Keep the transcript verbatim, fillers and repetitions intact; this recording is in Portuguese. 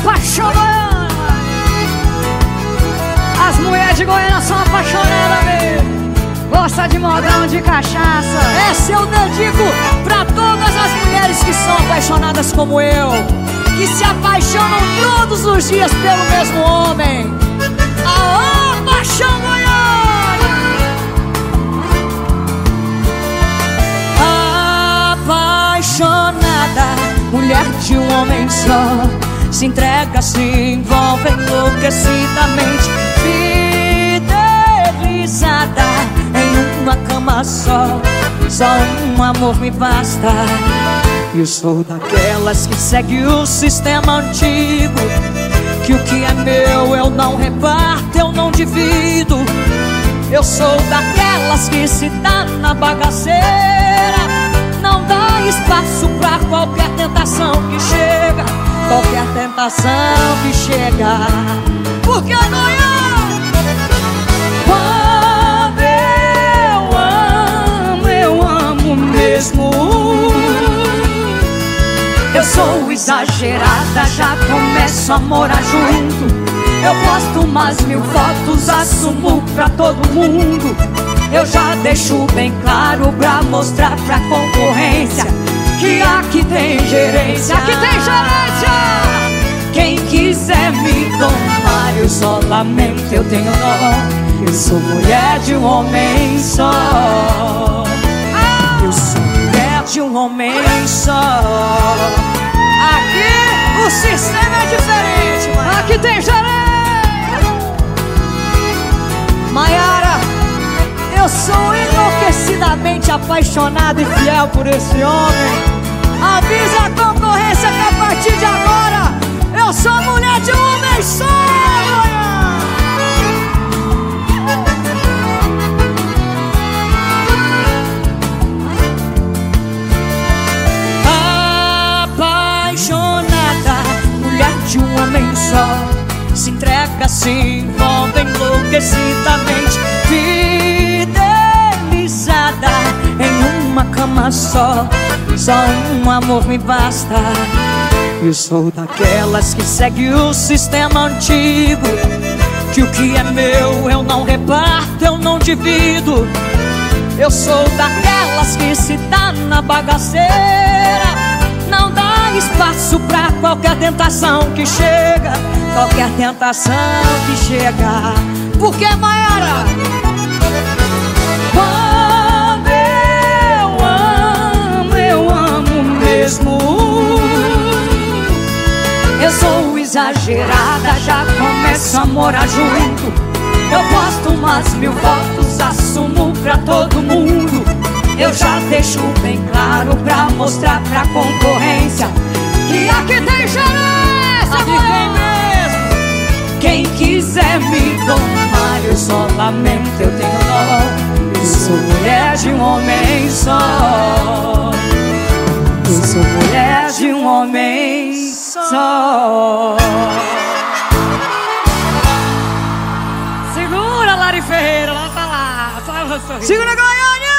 apaixonada. As mulheres de Goiânia são apaixonadas mesmo. Gosta de modão, de cachaça. Essa eu dedico pra todas as mulheres que são apaixonadas como eu, que se apaixonam todos os dias pelo mesmo homem. Aô, paixão goiana! Apaixonada, mulher de um homem só, se entrega, se envolve enlouquecidamente, fidelizada em uma cama só. Só um amor me basta. Eu sou daquelas que segue o sistema antigo, que o que é meu eu não reparto, eu não divido. Eu sou daquelas que se dá na bagaceira, não dá espaço pra qualquer tentação que chega, qualquer tentação que chega. Porque Goiânia, quando eu amo, eu amo mesmo. Eu sou exagerada, já começo a morar junto. Eu posto umas mil fotos, assumo pra todo mundo. Eu já deixo bem claro pra mostrar pra concorrência que aqui tem gerência. Aqui tem gerência. Quem quiser me tomar, eu só lamento, eu tenho dó. Eu sou mulher de um homem só. Eu sou mulher de um homem só. Aqui o sistema é diferente, mano. Aqui tem gerência. Maiara, eu sou enlouquecidamente apaixonado e fiel por esse homem. Avisa a concorrência que a partir de agora eu sou mulher de um homem só. Apaixonada, mulher de um homem só, se entrega, se envolve enlouquecidamente, fidelizada em uma cama só. Só um amor me basta. Eu sou daquelas que segue o sistema antigo, que o que é meu eu não reparto, eu não divido. Eu sou daquelas que se dá na bagaceira, não dá espaço pra qualquer tentação que chega, qualquer tentação que chega. Porque Maiara, quando eu amo, eu amo mesmo. Eu sou exagerada, já começo a morar junto. Eu posto umas mil fotos, assumo pra todo mundo. Eu já deixo bem claro pra mostrar pra concorrência que aqui tem gerência. Aqui tem mesmo. Quem quiser me domar, eu só lamento, eu tenho dó. Eu sou mulher de um homem só. Eu sou mulher de um homem só. Segura, Lari Ferreira, lá tá lá. Segura, Goiânia!